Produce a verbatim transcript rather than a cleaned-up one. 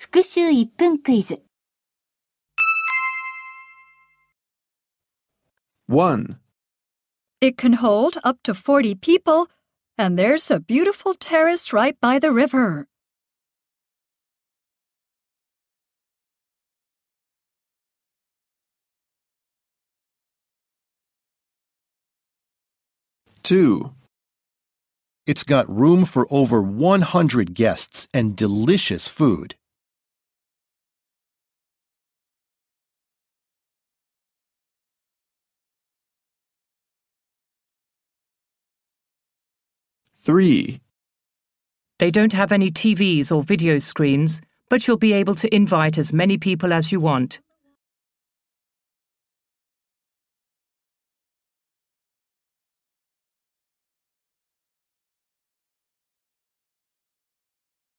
復習いっぷんクイズ。 one. It can hold up to forty people, and there's a beautiful terrace right by the river. two. It's got room for over one hundred guests and delicious food. three. They don't have any T Vs or video screens, but you'll be able to invite as many people as you want.